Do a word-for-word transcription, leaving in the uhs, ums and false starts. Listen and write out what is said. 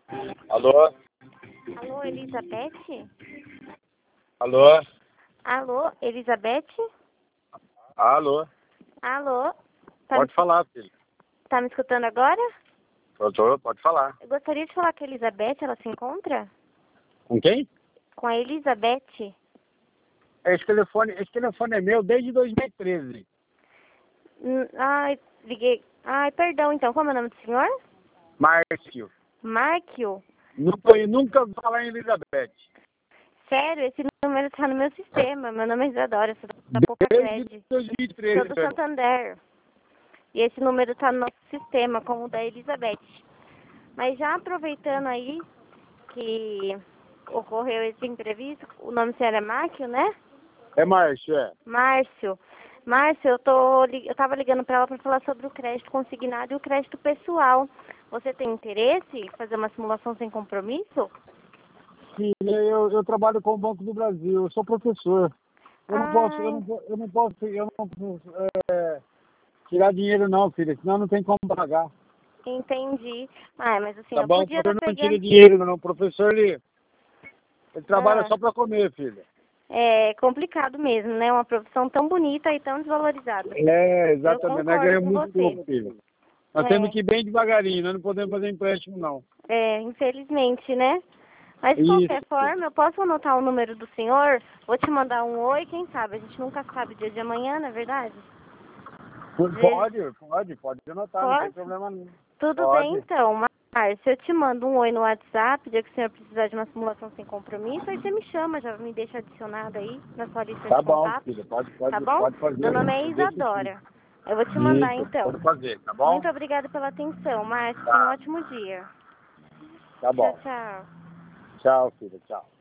Alô? Alô, Elizabeth? Alô? Alô, Elizabeth? Alô? Alô? Tá Pode me, falar, filho. tá me escutando agora? Eu tô, pode falar. Eu gostaria de falar com a Elizabeth, ela se encontra? Com quem? Com a Elizabeth? Esse telefone, esse telefone é meu desde dois mil e treze. Hum, Ai, liguei. Ai, perdão, então, como é o nome do senhor? Márcio. Márcio? Nunca, eu nunca vou falar em Elizabeth. Sério, esse número tá no meu sistema. Meu nome é Isadora, sou da Poupa Desde Cred. dois mil e Sou treze. do Santander. E esse número tá no nosso sistema, como o da Elizabeth. Mas já aproveitando aí que ocorreu esse imprevisto, o nome do senhor é Márcio, né? É Márcio, é. Márcio. Márcio, eu, tô, li- eu tava ligando para ela para falar sobre o crédito consignado e o crédito pessoal. Você tem interesse em fazer uma simulação sem compromisso? Sim, eu, eu trabalho com o Banco do Brasil, eu sou professor. Eu não posso, eu Ah, não, po- eu não posso, eu não posso é, tirar dinheiro não, filha, senão não tem como pagar. entendi. Ah, mas o Tá senhor bom? O podia estar professor não tira pegando... dinheiro não, o professor ele, ele trabalha Ah, só para comer, filha. é complicado mesmo, né? Uma profissão tão bonita e tão desvalorizada. É, Eu exatamente, nós concordo ganhamos com muito você. pouco, filha. Nós temos É, que ir bem devagarinho, nós não podemos fazer empréstimo não. é, infelizmente, né? Mas de qualquer Isso, forma, eu posso anotar o número do senhor? Vou te mandar um oi, quem sabe? A gente nunca sabe o dia de amanhã, não é verdade? Às vezes, pode, pode, pode anotar, não tem posso? problema não. Tudo bem, Pode. então. Márcio, eu te mando um oi no WhatsApp, dia que o senhor precisar de uma simulação sem compromisso, aí você me chama, já me deixa adicionado aí na sua lista Tá de bom, contatos, filha, pode, tá pode, bom? pode fazer. Meu nome é Deixa sim. Isadora. Eu vou te mandar, Isso, então. pode fazer, tá Muito bom? obrigada pela atenção, Márcio. Tenha um Tá, ótimo dia. tá Tchau, bom. tchau. Tchau, filha, tchau.